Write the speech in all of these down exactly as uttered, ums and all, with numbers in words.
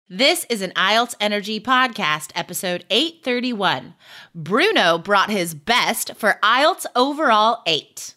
This is an I E L T S Energy Podcast, episode eight thirty-one. Bruno brought his best for I E L T S Overall eight.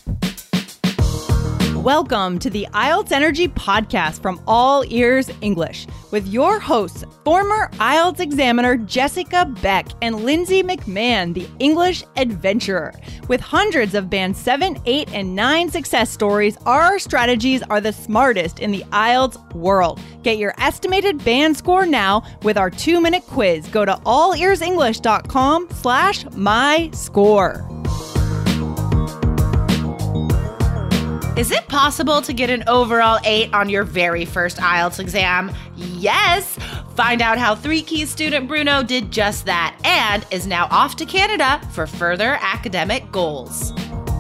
Welcome to the I E L T S Energy Podcast from All Ears English with your hosts, former I E L T S examiner Jessica Beck and Lindsay McMahon, the English adventurer. With hundreds of Band seven, eight, and nine success stories, our strategies are the smartest in the I E L T S world. Get your estimated band score now with our two-minute quiz. Go to allearsenglish.com slash my score. Is it possible to get an overall eight on your very first I E L T S exam? Yes! Find out how Three Keys student Bruno did just that and is now off to Canada for further academic goals.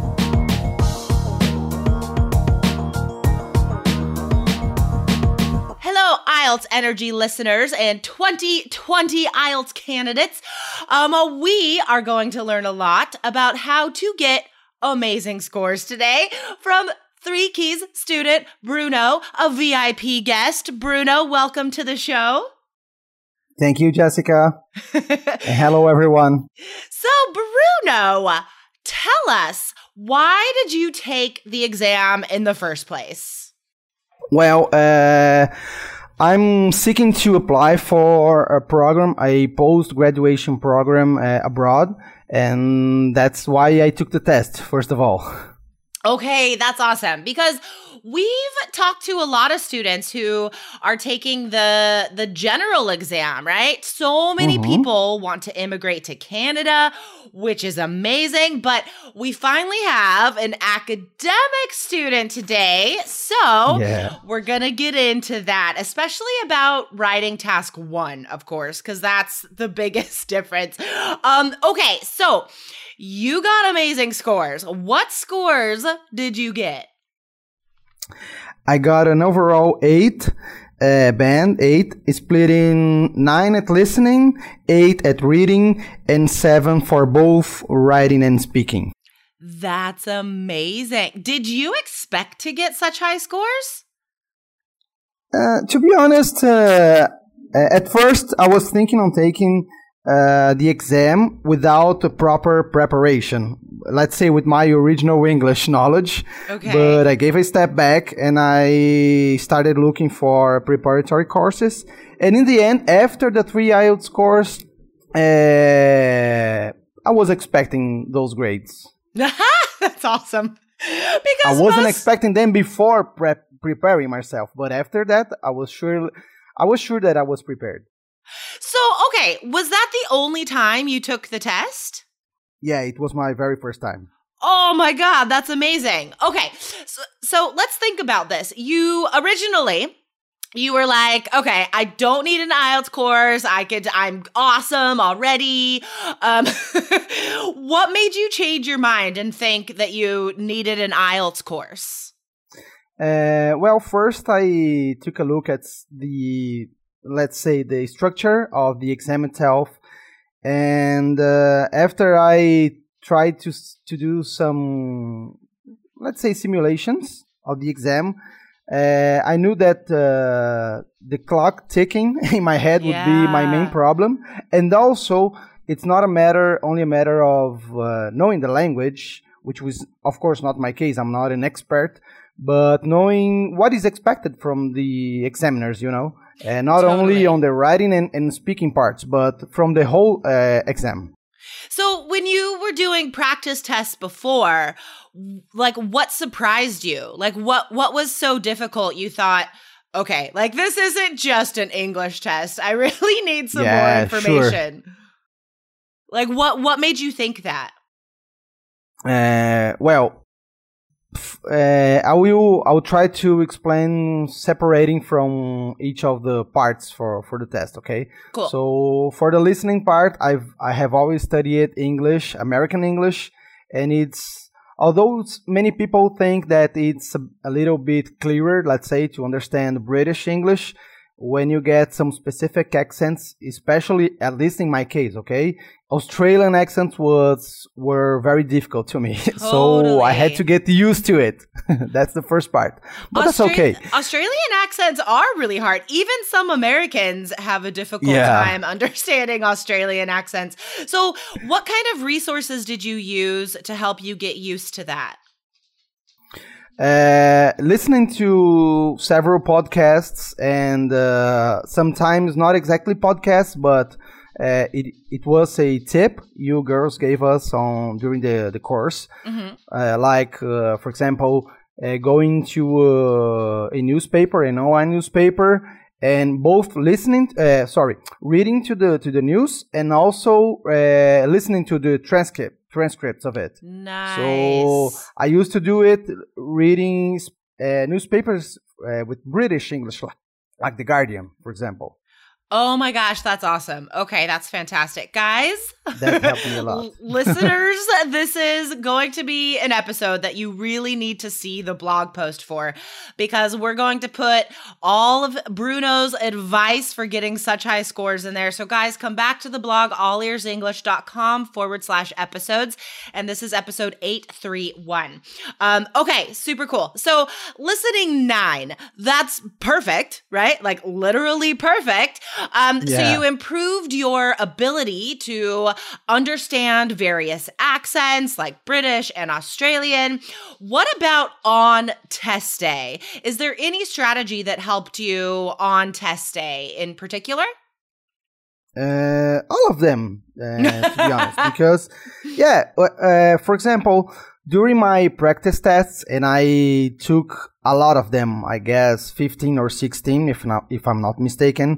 Hello, I E L T S Energy listeners and twenty twenty I E L T S candidates. Um, we are going to learn a lot about how to get amazing scores today from Three Keys student Bruno, a V I P guest. Bruno, welcome to the show. Thank you, Jessica. Hello, everyone. So, Bruno, tell us, why did you take the exam in the first place? Well, uh, I'm seeking to apply for a program, a post-graduation program uh, abroad, and that's why I took the test, first of all. Okay, that's awesome, because we've talked to a lot of students who are taking the the general exam, right? So many mm-hmm. people want to immigrate to Canada, which is amazing, but we finally have an academic student today, so yeah. we're going to get into that, especially about writing task one, of course, because that's the biggest difference. Um, okay, so you got amazing scores. What scores did you get? I got an overall eight, uh, band eight, split in nine at listening, eight at reading, and seven for both writing and speaking. That's amazing. Did you expect to get such high scores? Uh, to be honest, uh, at first I was thinking on taking Uh, the exam without a proper preparation, let's say with my original English knowledge. Okay. But I gave a step back and I started looking for preparatory courses. And in the end, after the three I E L T S course, uh, I was expecting those grades. That's awesome. Because I wasn't most... expecting them before prep preparing myself, but after that, I was sure I was sure that I was prepared. So, okay, was that the only time you took the test? Yeah, it was my very first time. Oh my God, that's amazing. Okay, so, so let's think about this. You originally, you were like, okay, I don't need an I E L T S course. I could, I'm awesome already. Um, what made you change your mind and think that you needed an I E L T S course? Uh, well, first I took a look at the... let's say the structure of the exam itself, and uh, after I tried to to do some, let's say, simulations of the exam, uh, I knew that uh, the clock ticking in my head would yeah. be my main problem, and also it's not a matter only a matter of uh, knowing the language, which was of course not my case. I'm not an expert, but knowing what is expected from the examiners, you know. And not totally. only on the writing and, and speaking parts, but from the whole uh, exam. So when you were doing practice tests before, like what surprised you? Like what, what was so difficult you thought, okay, like this isn't just an English test. I really need some yeah, more information. Sure. Like what, what made you think that? Uh, well, Uh, I will I will try to explain separating from each of the parts for, for the test, okay? Cool. So for the listening part, I've I have always studied English, American English, and it's although it's, many people think that it's a, a little bit clearer, let's say, to understand British English, when you get some specific accents, especially at least in my case, okay, Australian accents was were very difficult to me, Totally. so I had to get used to it. That's the first part, but Austra- that's okay. Australian accents are really hard. Even some Americans have a difficult Yeah. time understanding Australian accents. So, what kind of resources did you use to help you get used to that? Uh, listening to several podcasts and uh, sometimes not exactly podcasts, but uh, it it was a tip you girls gave us on during the the course. Mm-hmm. Uh, like uh, for example, uh, going to uh, a newspaper, an online newspaper, and both listening, uh, sorry, reading to the to the news and also uh, listening to the transcript transcripts of it. Nice. So I used to do it reading uh, newspapers uh, with British English, like, like The Guardian, for example. Oh my gosh, that's awesome. Okay, that's fantastic. Guys, That helped me a lot. listeners, this is going to be an episode that you really need to see the blog post for, because we're going to put all of Bruno's advice for getting such high scores in there. So guys, come back to the blog, allearsenglish.com forward slash episodes. And this is episode eight thirty-one. Um, okay, super cool. So listening nine, that's perfect, right? Like literally perfect. Um, Yeah. So you improved your ability to understand various accents like British and Australian. What about on test day? Is there any strategy that helped you on test day in particular? Uh, all of them, uh, to be honest, because yeah, uh, for example, during my practice tests, and I took a lot of them, I guess fifteen or sixteen, if not, if I'm not mistaken.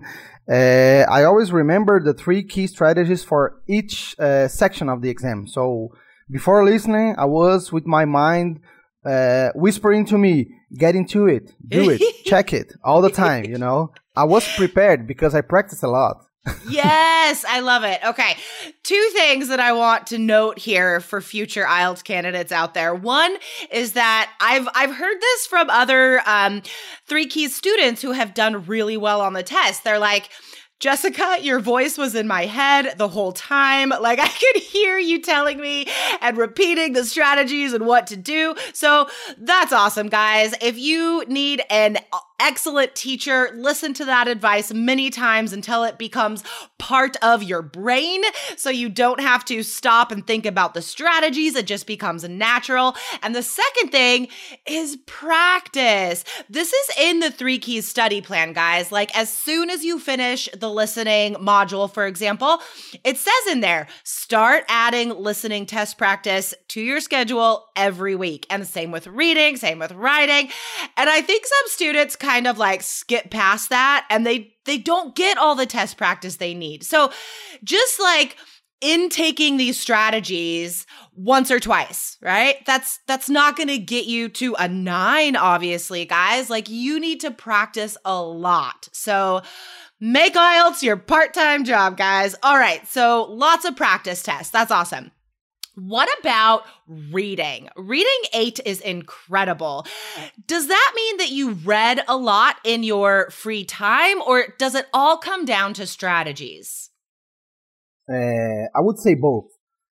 Uh, I always remember the three key strategies for each uh, section of the exam. So before listening, I was with my mind uh, whispering to me, "Get into it, do it, check it all the time." You know, I was prepared because I practiced a lot. Yes, I love it. Okay. Two things that I want to note here for future I E L T S candidates out there. One is that I've I've heard this from other um, Three Keys students who have done really well on the test. They're like, "Jessica, your voice was in my head the whole time. Like I could hear you telling me and repeating the strategies and what to do." So that's awesome, guys. If you need an excellent teacher, listen to that advice many times until it becomes part of your brain, so you don't have to stop and think about the strategies. It just becomes natural. And the second thing is practice. This is in the Three Keys study plan, guys. Like as soon as you finish the listening module, for example, it says in there, start adding listening test practice to your schedule every week. And the same with reading, same with writing. And I think some students kind of like skip past that and they they don't get all the test practice they need. So just like in taking these strategies once or twice, right? That's that's not going to get you to a nine, obviously, guys. Like you need to practice a lot. So make I E L T S your part-time job, guys. All right, so lots of practice tests. That's awesome. What about reading? Reading eight is incredible. Does that mean that you read a lot in your free time, or does it all come down to strategies? Uh, I would say both,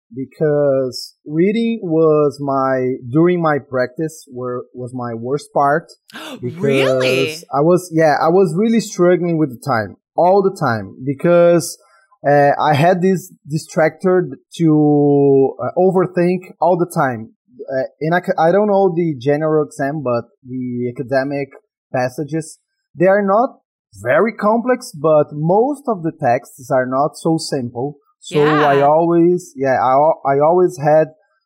because reading was my during my practice were was my worst part. Really? I was yeah I was really struggling with the time all the time because uh, I had this distractor to uh, overthink all the time. Uh, and I, I don't know the general exam, but the academic passages, they are not very complex, but most of the texts are not so simple. So Yeah. I always, yeah, I, al- I always had,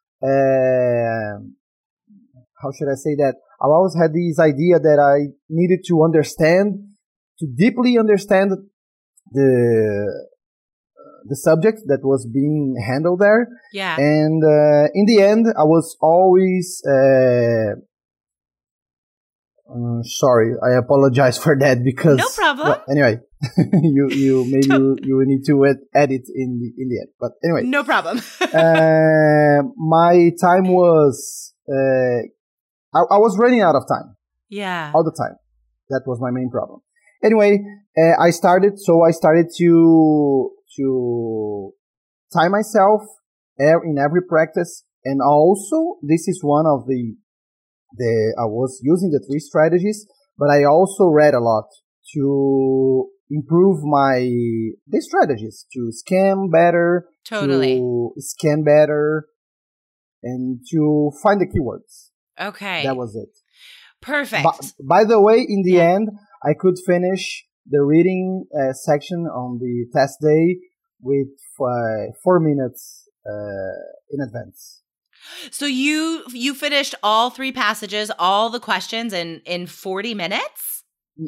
uh, how should I say that? I always had this idea that I needed to understand, to deeply understand the the subject that was being handled there. Yeah. And uh, in the end, I was always uh, uh, sorry. I apologize for that because No problem. well, anyway, you you maybe you, you will need to ed- edit in the in the end. But anyway, No problem. uh, my time was uh, I, I was running out of time Yeah. all the time. That was my main problem. anyway, uh, I started, so I started to, to time myself in every practice. And also, this is one of the, the, I was using the three strategies, but I also read a lot to improve my, the strategies, to scan better, totally. to scan better, and to find the keywords. Okay. That was it. Perfect. By, by the way, in the end, I could finish the reading uh, section on the test day with uh, four minutes uh, in advance. So you you finished all three passages, all the questions in, in forty minutes?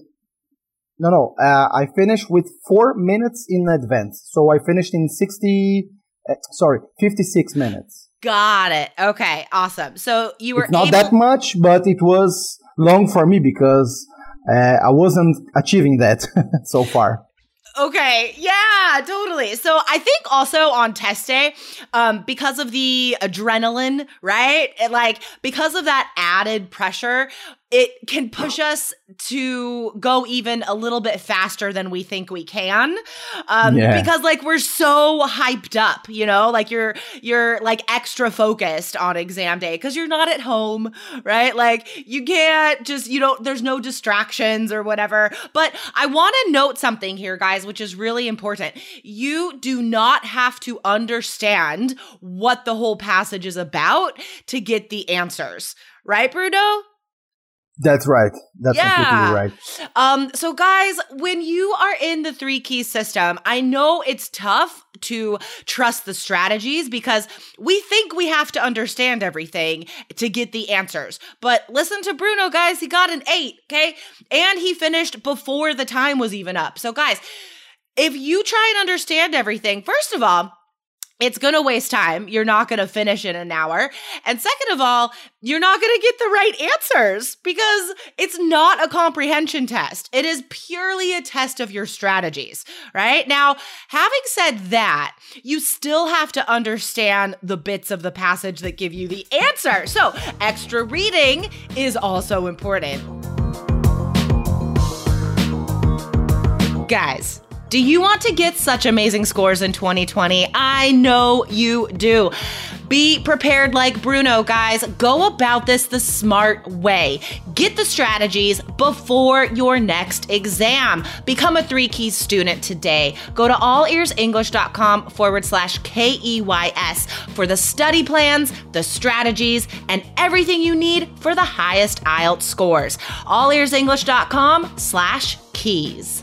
No, no. Uh, I finished with four minutes in advance. So I finished in sixty, uh, sorry, fifty-six minutes. Got it. Okay, awesome. So you were It's not able- that much, but it was long for me because uh, I wasn't achieving that so far. Okay. Yeah, totally. So I think also on test day, um, because of the adrenaline, right? It, like, because of that added pressure, it can push us to go even a little bit faster than we think we can. Um, Yeah. because like we're so hyped up, you know, like you're, you're like extra focused on exam day because you're not at home, right? Like you can't just, you don't, there's no distractions or whatever. But I want to note something here, guys, which is really important. You do not have to understand what the whole passage is about to get the answers, right, Bruno? That's right. That's Yeah. completely right. Um, so guys, when you are in the three keys system, I know it's tough to trust the strategies because we think we have to understand everything to get the answers. But listen to Bruno, guys. He got an eight, okay? And he finished before the time was even up. So guys, if you try and understand everything, first of all, it's going to waste time. You're not going to finish in an hour. And second of all, you're not going to get the right answers because it's not a comprehension test. It is purely a test of your strategies, right? Now, having said that, you still have to understand the bits of the passage that give you the answer. So extra reading is also important. Guys, do you want to get such amazing scores in twenty twenty? I know you do. Be prepared like Bruno, guys. Go about this the smart way. Get the strategies before your next exam. Become a Three Keys student today. Go to allearsenglish.com forward slash K E Y S for the study plans, the strategies, and everything you need for the highest I E L T S scores. allearsenglish.com slash keys.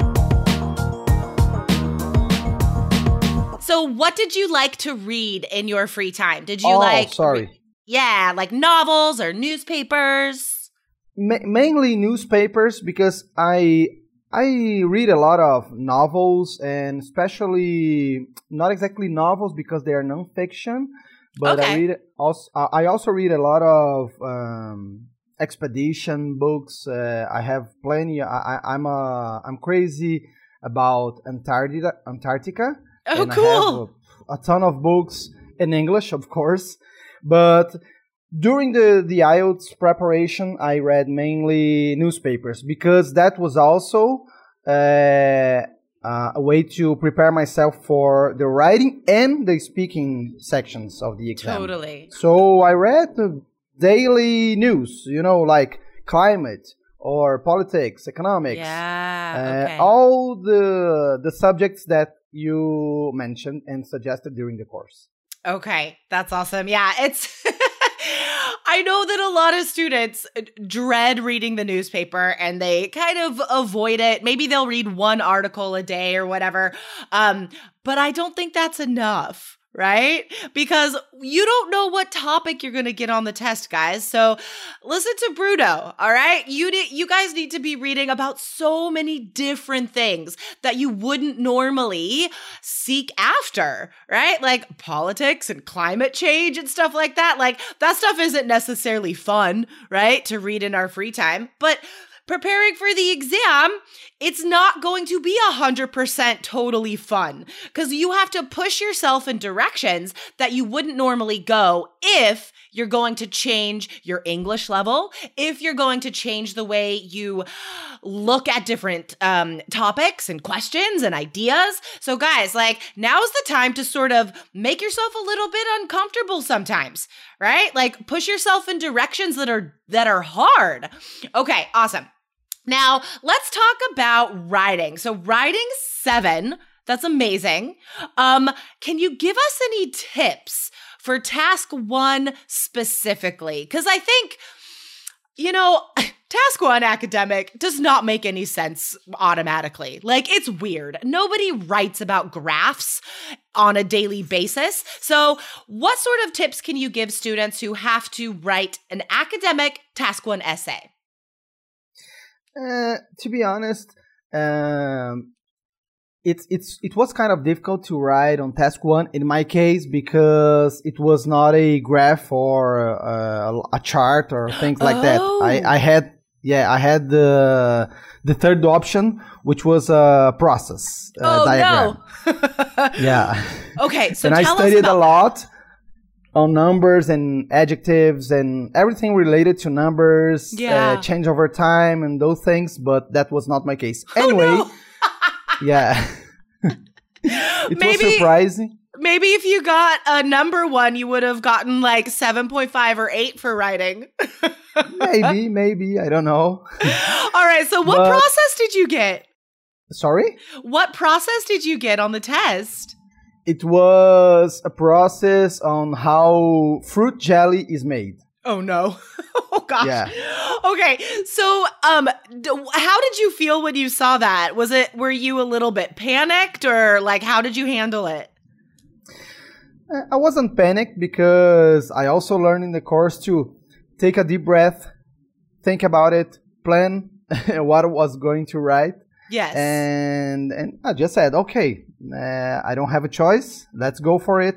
So what did you like to read in your free time? Did you oh, like, sorry. yeah, like novels or newspapers? Ma- mainly newspapers because I I read a lot of novels and especially not exactly novels because they are nonfiction, but Okay. I read also I also read a lot of um, expedition books. Uh, I have plenty. I, I, I'm a I'm crazy about Antarctica. Antarctica. Oh, and cool. I have a, a ton of books in English, of course. But during the, the I E L T S preparation, I read mainly newspapers because that was also uh, uh, a way to prepare myself for the writing and the speaking sections of the exam. Totally. So I read the daily news, you know, like climate or politics, economics. Yeah, okay. Uh, all the the subjects that you mentioned and suggested during the course. Okay, that's awesome. Yeah, it's I know that a lot of students dread reading the newspaper and they kind of avoid it. Maybe they'll read one article a day or whatever. Um, but I don't think that's enough, right? Because you don't know what topic you're going to get on the test, guys. So listen to Bruno, all right? You need, you guys need to be reading about so many different things that you wouldn't normally seek after, right? Like politics and climate change and stuff like that. Like that stuff isn't necessarily fun, right? To read in our free time, but preparing for the exam it's not going to be one hundred percent totally fun because you have to push yourself in directions that you wouldn't normally go if you're going to change your English level, if you're going to change the way you look at different um, topics and questions and ideas. So guys, like now's the time to sort of make yourself a little bit uncomfortable sometimes, right? Like push yourself in directions that are that are hard. Okay, awesome. Now, let's talk about writing. So writing seven, that's amazing. Um, can you give us any tips for task one specifically? Because I think, you know, task one academic does not make any sense automatically. Like, it's weird. Nobody writes about graphs on a daily basis. So what sort of tips can you give students who have to write an academic task one essay? Uh, to be honest, um, it's it's it was kind of difficult to write on task one in my case because it was not a graph or uh, a chart or things like oh. that. I, I had yeah I had the the third option, which was a process uh, oh, diagram. No. Yeah. Okay, so and tell I studied us about a lot on numbers and adjectives and everything related to numbers, yeah. uh, change over time and those things, but that was not my case. Oh, anyway, no. yeah. It maybe, was surprising. Maybe if you got a number one, you would have gotten like seven point five or eight for writing. maybe, maybe. I don't know. All right. So what But, process did you get? Sorry? What process did you get on the test? It was a process on how fruit jelly is made. Oh, no. Oh, gosh. Yeah. Okay. So um, d- how did you feel when you saw that? Was it, were you a little bit panicked or like, how did you handle it? I wasn't panicked because I also learned in the course to take a deep breath, think about it, plan what I was going to write. Yes. And and I just said, okay, uh, I don't have a choice. Let's go for it.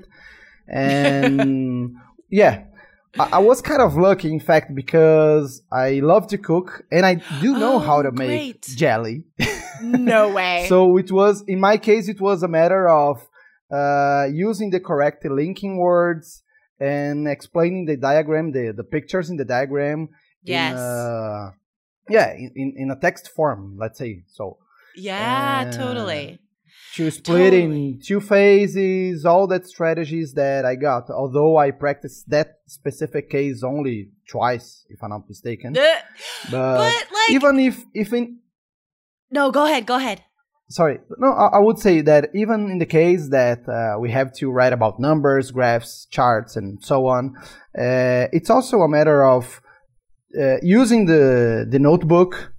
And yeah, I, I was kind of lucky, in fact, because I love to cook and I do know oh, how to great. make jelly. No way. So it was, in my case, it was a matter of uh, using the correct linking words and explaining the diagram, the, the pictures in the diagram. Yes. In, uh, yeah, in, in, in a text form, let's say. So yeah, uh, totally. To split Totally. in two phases, all that strategies that I got. Although I practiced that specific case only twice, if I'm not mistaken. Uh, But, but, like- even if, if in No, go ahead. Go ahead. sorry, no, I, I would say that even in the case that uh, we have to write about numbers, graphs, charts, and so on, uh, it's also a matter of uh, using the the notebook.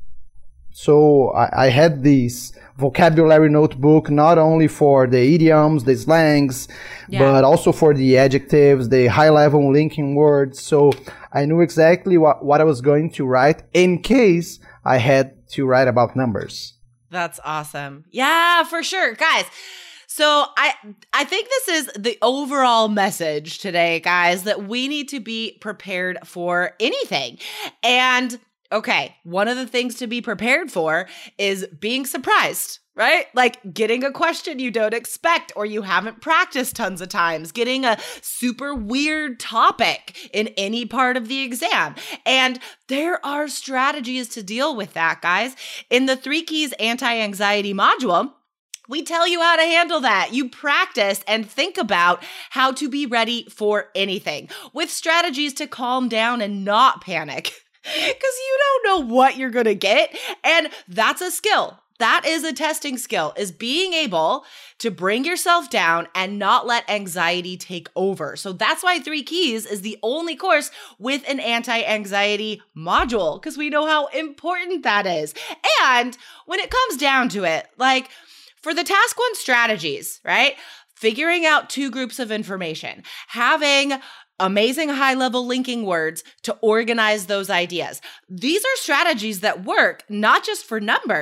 So I, I had this vocabulary notebook not only for the idioms, the slangs, Yeah. but also for the adjectives, the high-level linking words. So I knew exactly what, what I was going to write in case I had to write about numbers. That's awesome. Yeah, for sure. Guys, so I I think this is the overall message today, guys, that we need to be prepared for anything. And okay, one of the things to be prepared for is being surprised, right? Like getting a question you don't expect or you haven't practiced tons of times, getting a super weird topic in any part of the exam. And there are strategies to deal with that, guys. In the Three Keys Anti-Anxiety module, we tell you how to handle that. You practice and think about how to be ready for anything with strategies to calm down and not panic. Because you don't know what you're going to get. And that's a skill. That is a testing skill, is being able to bring yourself down and not let anxiety take over. So that's why Three Keys is the only course with an anti-anxiety module, because we know how important that is. And when it comes down to it, like for the task one strategies, right? Figuring out two groups of information, having amazing high-level linking words to organize those ideas. These are strategies that work not just for numbers,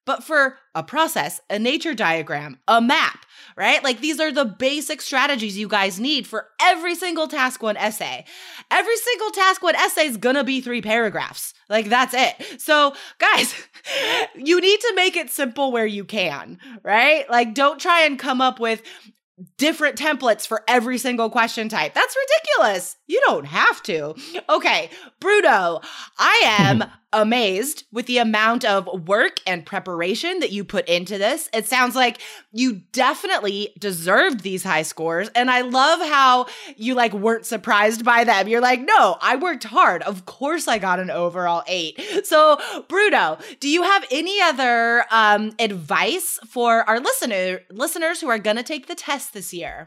but for a process, a nature diagram, a map, right? Like these are the basic strategies you guys need for every single task one essay. Every single task one essay is gonna be three paragraphs. Like that's it. So guys, you need to make it simple where you can, right? Like don't try and come up with different templates for every single question type. That's ridiculous. You don't have to. Okay, Bruno, I am amazed with the amount of work and preparation that you put into this. It sounds like you definitely deserved these high scores. And I love how you like weren't surprised by them. You're like, no, I worked hard. Of course I got an overall eight. So Bruno, do you have any other um, advice for our listener listeners who are going to take the test this year?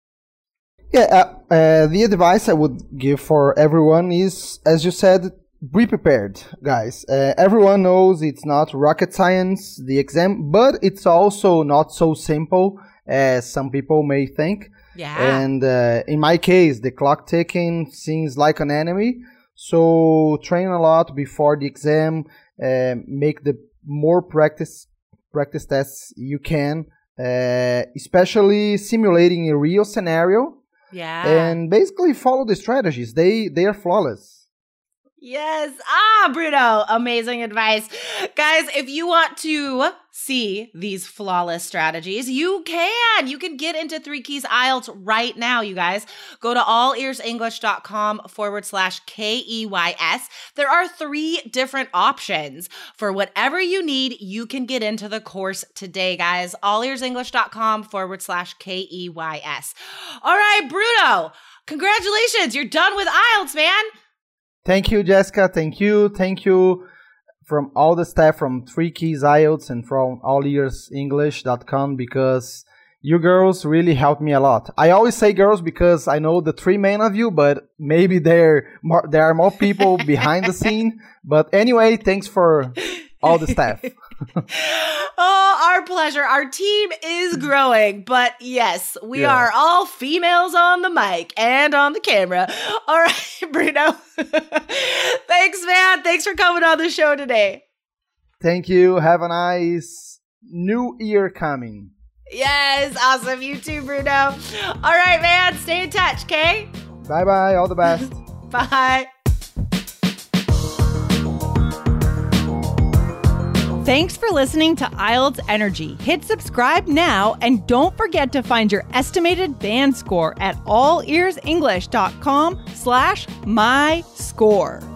Yeah, uh, uh, the advice I would give for everyone is, as you said, be prepared, guys. Uh, everyone knows it's not rocket science, the exam, but it's also not so simple as some people may think. Yeah. And uh, in my case, the clock ticking seems like an enemy. So train a lot before the exam. Uh, make the more practice practice tests you can, uh, especially simulating a real scenario. Yeah. And basically follow the strategies. They they are flawless. Yes. Ah, Bruno, amazing advice. Guys, if you want to see these flawless strategies, you can. You can get into Three Keys I E L T S right now, you guys. Go to allearsenglish.com forward slash K E Y S. There are three different options. For whatever you need, you can get into the course today, guys. allearsenglish.com forward slash K E Y S. All right, Bruno, congratulations. You're done with I E L T S, man. Thank you, Jessica. Thank you. Thank you from all the staff from Three Keys I E L T S and from all ears english dot com because you girls really helped me a lot. I always say girls because I know the three men of you, but maybe there, more, there are more people behind the scene. But anyway, thanks for all the staff. Oh, our pleasure. Our team is growing, but yes, we yeah. are all females on the mic and on the camera. All right, Bruno. Thanks, man. Thanks for coming on the show today. Thank you. Have a nice new year coming. Yes, awesome. You too, Bruno. All right, man. Stay in touch, okay? Bye-bye. All the best. Bye. Thanks for listening to I E L T S Energy. Hit subscribe now and don't forget to find your estimated band score at allearsenglish.com slash my score.